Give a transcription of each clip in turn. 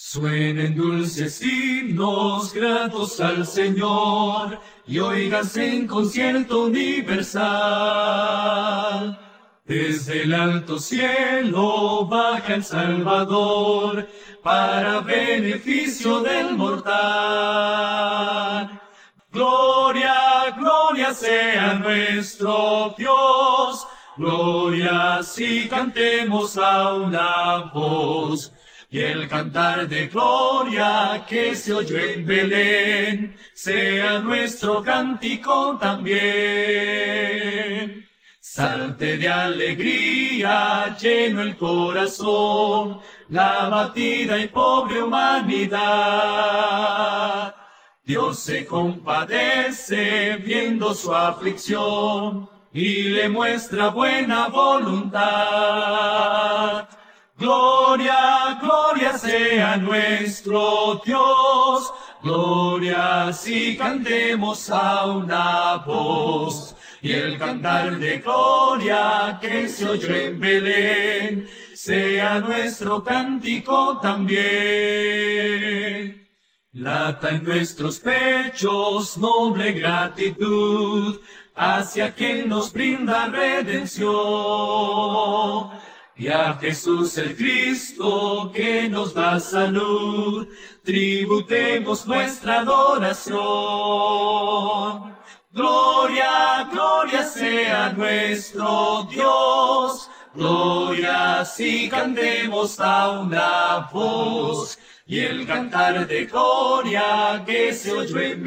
Suenen dulces himnos gratos al Señor, y óiganse en concierto universal. Desde el alto cielo baja el Salvador, para beneficio del mortal. Gloria, gloria sea nuestro Dios, gloria si cantemos a una voz. Y el cantar de gloria que se oyó en Belén, sea nuestro cántico también. Salte de alegría, lleno el corazón, la abatida y pobre humanidad. Dios se compadece viendo su aflicción, y le muestra buena voluntad. Gloria, gloria sea nuestro Dios, gloria si cantemos a una voz. Y el cantar de gloria que se oyó en Belén, sea nuestro cántico también. Lata en nuestros pechos noble gratitud hacia quien nos brinda redención. Y a Jesús el Cristo que nos da salud, tributemos nuestra adoración. Gloria, gloria sea nuestro Dios, gloria si cantemos a una voz. Y el cantar de gloria que se oyó en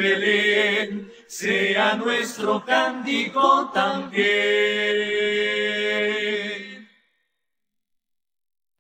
Belén, sea nuestro cántico también.